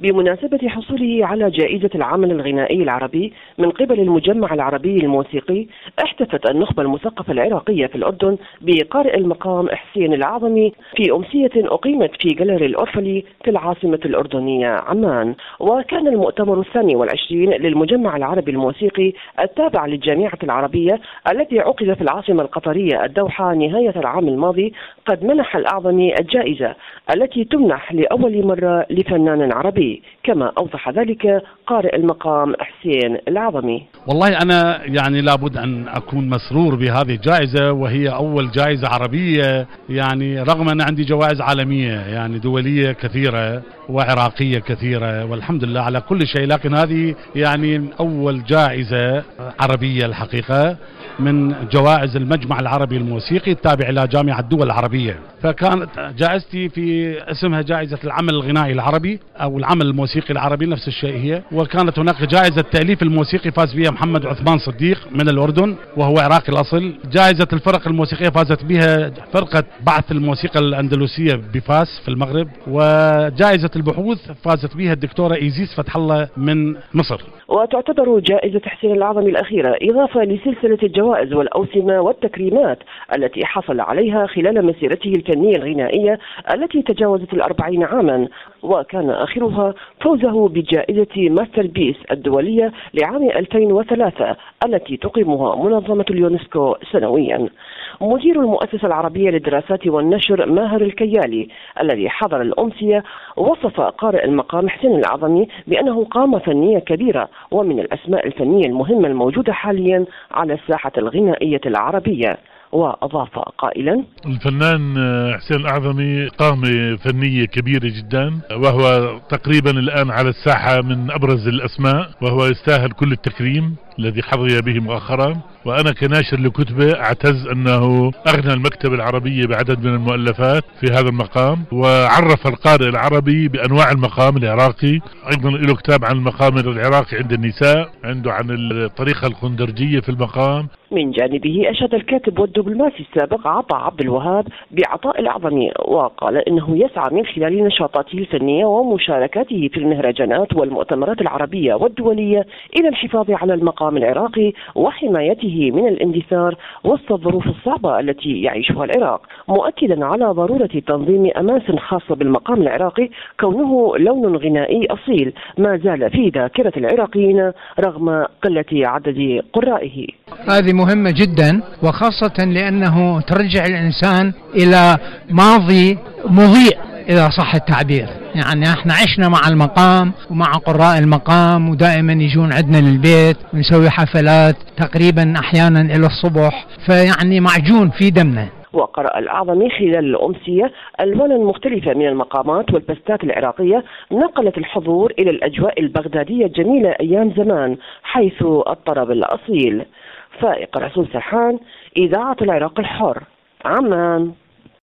بمناسبة حصوله على جائزة العمل الغنائي العربي من قبل المجمع العربي الموسيقي، احتفت النخبة المثقفة العراقية في الأردن بقارئ المقام حسين العظمي في أمسية أقيمت في جاليري الأورفلي في العاصمة الأردنية عمان. وكان المؤتمر 22 للمجمع العربي الموسيقي التابع للجامعة العربية التي عقد في العاصمة القطرية الدوحة نهاية العام الماضي قد منح الأعظمي الجائزة التي تمنح لأول مرة لفنان عربي، كما أوضح ذلك قارئ المقام حسين العظمي. والله أنا يعني لابد أن أكون مسرور بهذه الجائزة، وهي أول جائزة عربية، يعني رغم أن عندي جوائز عالمية يعني دولية كثيرة وعراقية كثيرة والحمد لله على كل شيء، لكن هذه يعني أول جائزة عربية الحقيقة من جوائز المجمع العربي الموسيقي التابع إلى جامعة الدول العربية. فكانت جائزتي في اسمها جائزة العمل الغنائي العربي أو العمل الموسيقي العربي، نفس الشيء هي. وكانت هناك جائزة التأليف الموسيقي فاز بها محمد عثمان صديق من الأردن وهو عراقي الأصل. جائزة الفرق الموسيقية فازت بها فرقة بعث الموسيقى الأندلسية بفاس في المغرب. وجائزة البحوث فازت بها الدكتورة إيزيس فتح الله من مصر. وتعتبر جائزة حسين العظمي الأخيرة إضافة لسلسلة الجوائز والأوسمة والتكريمات التي حصل عليها خلال مسيرته الفنية الغنائية التي تجاوزت 40 عاما، وكان آخرها فوزه بجائزة ماستر بيس الدولية لعام 2003 التي تقيمها منظمة اليونسكو سنويا. مدير المؤسسة العربية للدراسات والنشر ماهر الكيالي الذي حضر الأمسية وصف قارئ المقام حسين العظمي بأنه قامة فنية كبيرة ومن الأسماء الفنية المهمة الموجودة حاليا على الساحة الغنائية العربية. وأضاف قائلا: الفنان حسين الأعظمي قامة فنية كبيرة جدا، وهو تقريبا الآن على الساحة من أبرز الأسماء، وهو يستاهل كل التكريم الذي حظي به مؤخرا. وأنا كناشر لكتبه أعتز أنه أغنى المكتبة العربية بعدد من المؤلفات في هذا المقام، وعرف القارئ العربي بأنواع المقام العراقي. أيضا له كتاب عن المقام العراقي عند النساء، عنده عن الطريقة الخندرجية في المقام. من جانبه أشاد الكاتب والدبلوماسي السابق عطا عبد الوهاب بعطاء الأعظمي، وقال إنه يسعى من خلال نشاطاته الفنية ومشاركاته في المهرجانات والمؤتمرات العربية والدولية إلى الحفاظ على المقام العراقي وحمايته من الاندثار وسط الظروف الصعبة التي يعيشها العراق، مؤكدا على ضرورة تنظيم أماكن خاصة بالمقام العراقي كونه لون غنائي أصيل ما زال في ذاكرة العراقيين رغم قلة عدد قرائه. هذه مهمة جدا، وخاصة لأنه ترجع الإنسان إلى ماضي مضيء إذا صح التعبير. يعني احنا عشنا مع المقام ومع قراء المقام، ودائما يجون عندنا للبيت ونسوي حفلات تقريبا أحيانا إلى الصبح، فيعني معجون في دمنا. وقرأ الأعظمي خلال الأمسية ألوانا مختلفة من المقامات والبستات العراقية نقلت الحضور إلى الأجواء البغدادية الجميلة أيام زمان، حيث الطرب الأصيل. فائق رسول سرحان، إذاعة العراق الحر، عمان.